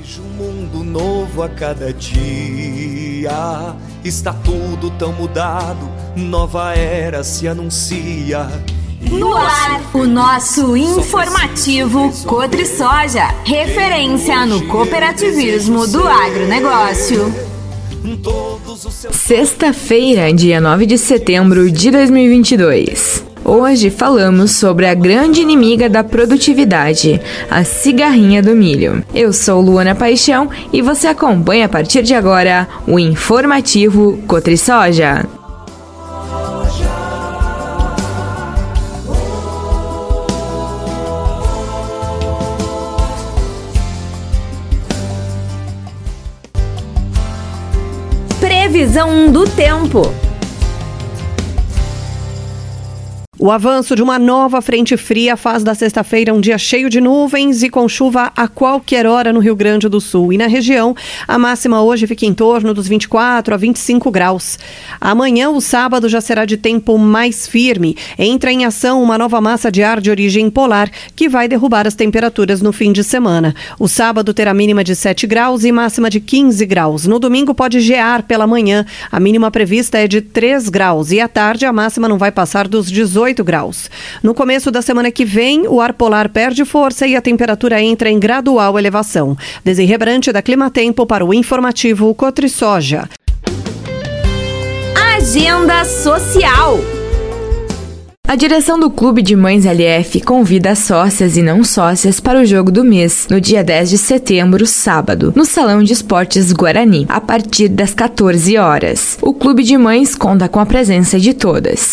Um mundo novo a cada dia, está tudo tão mudado, nova era se anuncia. No ar, o nosso informativo Cotrisoja, referência no cooperativismo do agronegócio. Sexta-feira, dia 9 de setembro de 2022. Hoje falamos sobre a grande inimiga da produtividade, a cigarrinha do milho. Eu sou Luana Paixão e você acompanha a partir de agora o informativo Cotrisoja. Previsão do tempo. O avanço de uma nova frente fria faz da sexta-feira um dia cheio de nuvens e com chuva a qualquer hora no Rio Grande do Sul. E na região, a máxima hoje fica em torno dos 24 a 25 graus. Amanhã, o sábado, já será de tempo mais firme. Entra em ação uma nova massa de ar de origem polar que vai derrubar as temperaturas no fim de semana. O sábado terá mínima de 7 graus e máxima de 15 graus. No domingo pode gear pela manhã. A mínima prevista é de 3 graus e à tarde a máxima não vai passar dos 18 graus. No começo da semana que vem, o ar polar perde força e a temperatura entra em gradual elevação. Desirê Brant da Climatempo para o informativo Cotrisoja. Agenda social. A direção do Clube de Mães LF convida as sócias e não sócias para o jogo do mês, no dia 10 de setembro, sábado, no Salão de Esportes Guarani, a partir das 14 horas. O Clube de Mães conta com a presença de todas.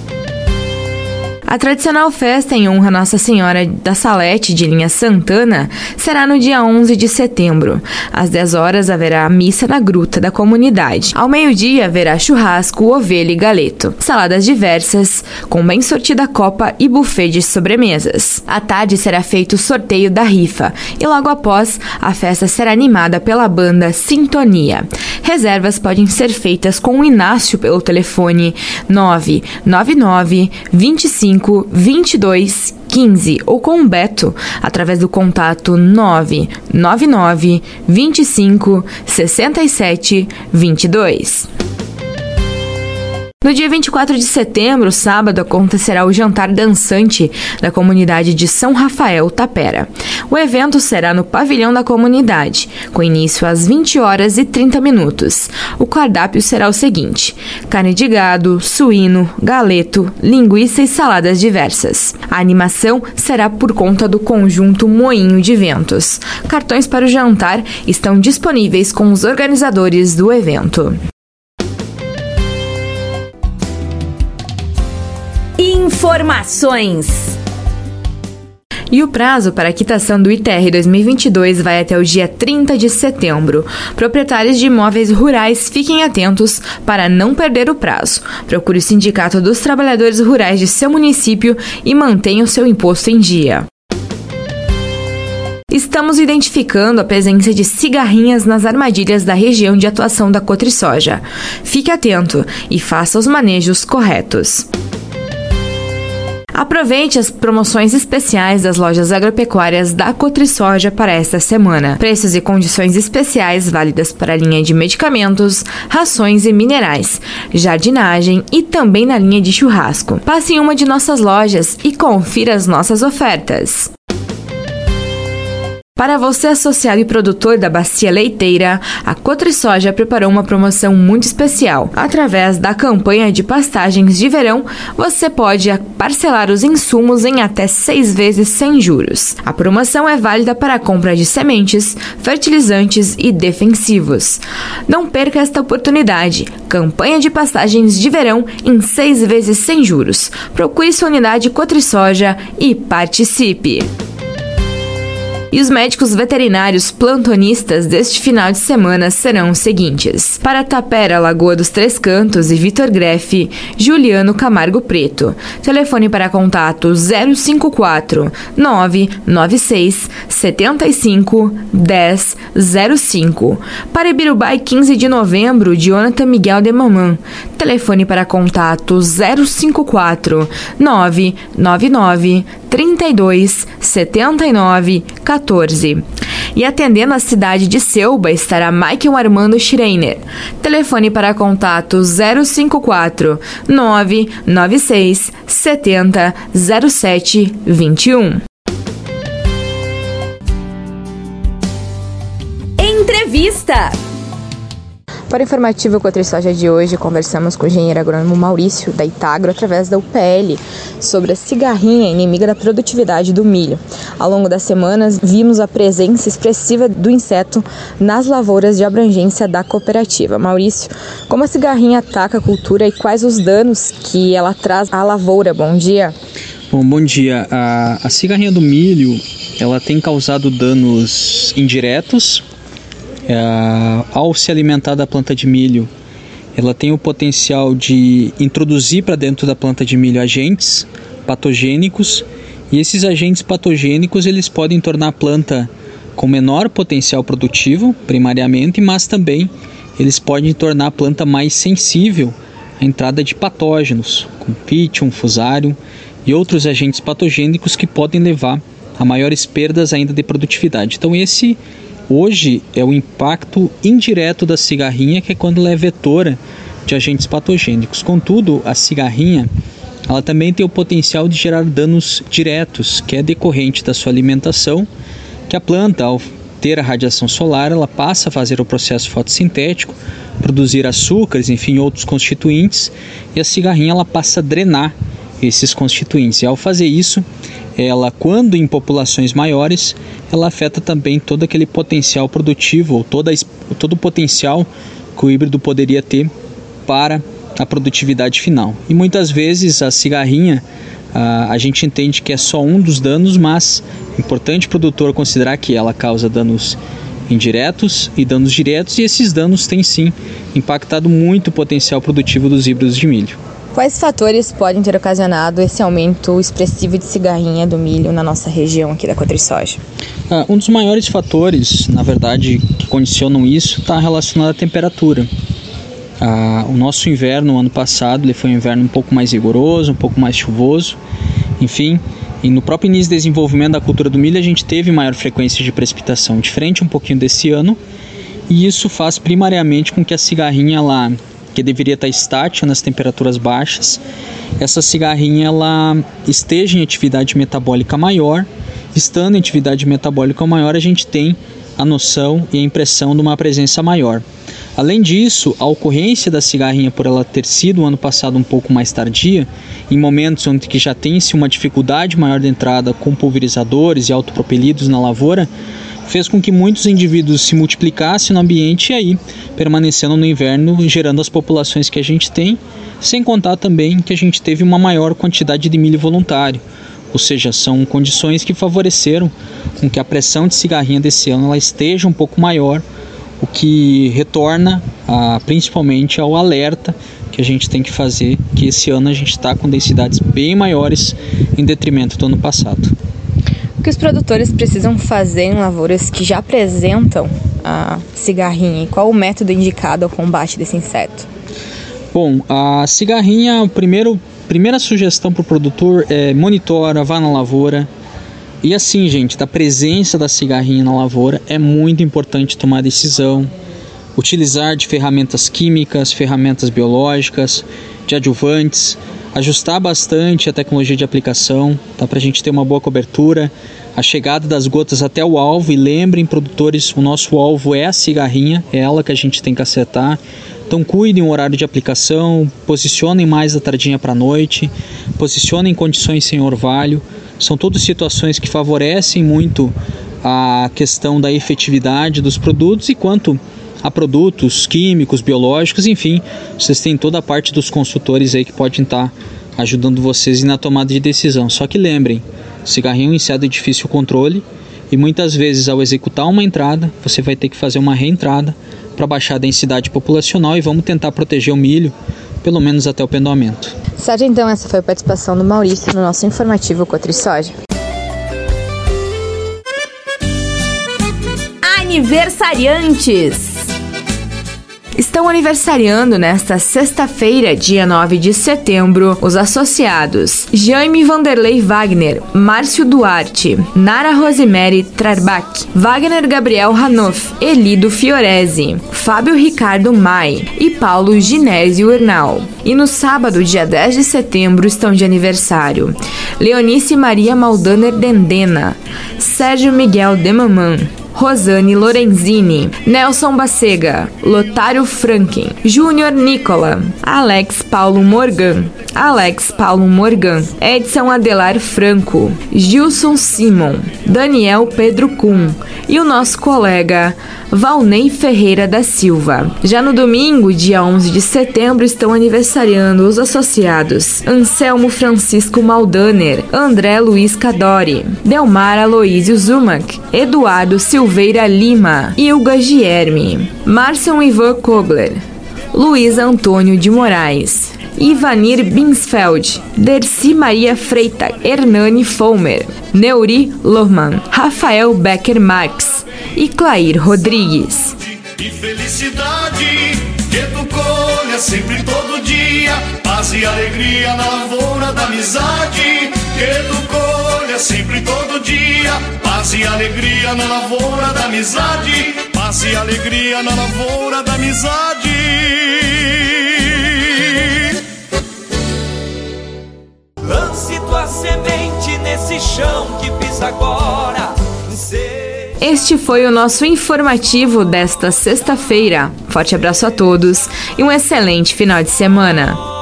A tradicional festa em honra a Nossa Senhora da Salete de linha Santana será no dia 11 de setembro. Às 10 horas haverá a missa na gruta da comunidade. Ao meio-dia haverá churrasco, ovelha e galeto, saladas diversas, com bem sortida copa e buffet de sobremesas. À tarde será feito o sorteio da rifa e logo após a festa será animada pela banda Sintonia. Reservas podem ser feitas com o Inácio pelo telefone 999 25 22 15 ou com o Beto através do contato 999 25 67 22. No dia 24 de setembro, sábado, acontecerá o jantar dançante da comunidade de São Rafael, Tapera. O evento será no pavilhão da comunidade, com início às 20 horas e 30 minutos. O cardápio será o seguinte: carne de gado, suíno, galeto, linguiça e saladas diversas. A animação será por conta do conjunto Moinho de Ventos. Cartões para o jantar estão disponíveis com os organizadores do evento. Informações. E o prazo para a quitação do ITR 2022 vai até o dia 30 de setembro. Proprietários de imóveis rurais fiquem atentos para não perder o prazo. Procure o Sindicato dos Trabalhadores Rurais de seu município e mantenha o seu imposto em dia. Estamos identificando a presença de cigarrinhas nas armadilhas da região de atuação da Cotrisoja. Fique atento e faça os manejos corretos. Aproveite as promoções especiais das lojas agropecuárias da Cotrisoja para esta semana. Preços e condições especiais válidas para a linha de medicamentos, rações e minerais, jardinagem e também na linha de churrasco. Passe em uma de nossas lojas e confira as nossas ofertas. Para você associado e produtor da bacia leiteira, a Cotrisoja preparou uma promoção muito especial. Através da campanha de pastagens de verão, você pode parcelar os insumos em até 6 vezes sem juros. A promoção é válida para a compra de sementes, fertilizantes e defensivos. Não perca esta oportunidade. Campanha de pastagens de verão em 6 vezes sem juros. Procure sua unidade Cotrisoja e participe! E os médicos veterinários plantonistas deste final de semana serão os seguintes: para Tapera, Lagoa dos Três Cantos e Vitor Grefe, Juliano Camargo Preto. Telefone para contato 054 996 75 10 05. Para Ibirubá, 15 de novembro, Jonathan Miguel de Mamã. Telefone para contato 054 999 32 79 14. E atendendo a cidade de Selba estará Michael Armando Schreiner. Telefone para contato 054 996 70 07 21. Entrevista. Para o informativo Cotrisoja de hoje, conversamos com o engenheiro agrônomo Maurício, da Itagro, através da UPL, sobre a cigarrinha inimiga da produtividade do milho. Ao longo das semanas, vimos a presença expressiva do inseto nas lavouras de abrangência da cooperativa. Maurício, como a cigarrinha ataca a cultura e quais os danos que ela traz à lavoura? Bom dia. Bom dia. A cigarrinha do milho, ela tem causado danos indiretos. Ao se alimentar da planta de milho, ela tem o potencial de introduzir para dentro da planta de milho agentes patogênicos, e esses agentes patogênicos eles podem tornar a planta com menor potencial produtivo, primariamente, mas também eles podem tornar a planta mais sensível à entrada de patógenos, como Pythium, Fusarium e outros agentes patogênicos que podem levar a maiores perdas ainda de produtividade. Então esse hoje é o impacto indireto da cigarrinha, que é quando ela é vetora de agentes patogênicos. Contudo, a cigarrinha ela também tem o potencial de gerar danos diretos, que é decorrente da sua alimentação, que a planta, ao ter a radiação solar, ela passa a fazer o processo fotossintético, produzir açúcares, enfim, outros constituintes, e a cigarrinha ela passa a drenar esses constituintes. E ao fazer isso, ela, quando em populações maiores, ela afeta também todo aquele potencial produtivo, ou todo o potencial que o híbrido poderia ter para a produtividade final. E muitas vezes a cigarrinha, a gente entende que é só um dos danos, mas é importante o produtor considerar que ela causa danos indiretos e danos diretos, e esses danos têm sim impactado muito o potencial produtivo dos híbridos de milho. Quais fatores podem ter ocasionado esse aumento expressivo de cigarrinha do milho na nossa região aqui da Cotrisoja? Um dos maiores fatores, na verdade, que condicionam isso está relacionado à temperatura. O nosso inverno, ano passado, ele foi um inverno um pouco mais rigoroso, um pouco mais chuvoso, enfim. E no próprio início do desenvolvimento da cultura do milho, a gente teve maior frequência de precipitação, diferente um pouquinho desse ano. E isso faz primariamente com que a cigarrinha, que deveria estar estática nas temperaturas baixas, essa cigarrinha ela esteja em atividade metabólica maior. Estando em atividade metabólica maior, a gente tem a noção e a impressão de uma presença maior. Além disso, a ocorrência da cigarrinha, por ela ter sido ano passado um pouco mais tardia, em momentos onde que já tem-se uma dificuldade maior de entrada com pulverizadores e autopropelidos na lavoura, fez com que muitos indivíduos se multiplicassem no ambiente e aí permanecendo no inverno, gerando as populações que a gente tem, sem contar também que a gente teve uma maior quantidade de milho voluntário, ou seja, são condições que favoreceram com que a pressão de cigarrinha desse ano ela esteja um pouco maior, o que retorna principalmente ao alerta que a gente tem que fazer, que esse ano a gente está com densidades bem maiores em detrimento do ano passado. O que os produtores precisam fazer em lavouras que já apresentam a cigarrinha e qual o método indicado ao combate desse inseto? Bom, a cigarrinha, primeira sugestão para o produtor é monitora, vá na lavoura. E assim, gente, da presença da cigarrinha na lavoura é muito importante tomar decisão, utilizar de ferramentas químicas, ferramentas biológicas, de adjuvantes, ajustar bastante a tecnologia de aplicação, tá, para a gente ter uma boa cobertura, a chegada das gotas até o alvo. E lembrem, produtores, o nosso alvo é a cigarrinha, é ela que a gente tem que acertar. Então cuidem o horário de aplicação, posicionem mais da tardinha para a noite, posicionem em condições sem orvalho. São todas situações que favorecem muito a questão da efetividade dos produtos. E quanto a produtos químicos, biológicos, enfim, vocês têm toda a parte dos consultores aí que podem estar ajudando vocês na tomada de decisão. Só que lembrem, cigarrinho é um inseto de difícil controle e muitas vezes ao executar uma entrada, você vai ter que fazer uma reentrada para baixar a densidade populacional, e vamos tentar proteger o milho pelo menos até o pendoamento. Certo, então essa foi a participação do Maurício no nosso informativo Cotrisoja. Aniversariantes. Estão aniversariando nesta sexta-feira, dia 9 de setembro, os associados Jaime Vanderlei Wagner, Márcio Duarte, Nara Rosemary Trarbach, Wagner Gabriel Hanoff, Elido Fiorese, Fábio Ricardo Mai e Paulo Ginésio Urnal. E no sábado, dia 10 de setembro, estão de aniversário Leonice Maria Maldaner Dendena, Sérgio Miguel Demaman, Rosane Lorenzini, Nelson Bacega, Lotário Franken, Júnior Nicola, Alex Paulo Morgan, Edson Adelar Franco, Gilson Simon, Daniel Pedro Kuhn e o nosso colega Valnei Ferreira da Silva. Já no domingo, dia 11 de setembro, estão aniversariando os associados Anselmo Francisco Maldaner, André Luiz Cadori, Delmar Aloísio Zumac, Eduardo Silveira Lima, Ilga Gierme, Márcio Ivan Kogler, Luiz Antônio de Moraes, Ivanir Binsfeld, Dercy Maria Freita, Hernani Fomer, Neuri Lohmann, Rafael Becker Marx e Clair Rodrigues. E felicidade que tu colha sempre todo dia, paz e alegria na lavoura da amizade, que tu colha sempre todo dia, paz e alegria na lavoura da amizade, paz e alegria na lavoura da amizade. Lance tua semente nesse chão que pisa agora. Este foi o nosso informativo desta sexta-feira. Forte abraço a todos e um excelente final de semana.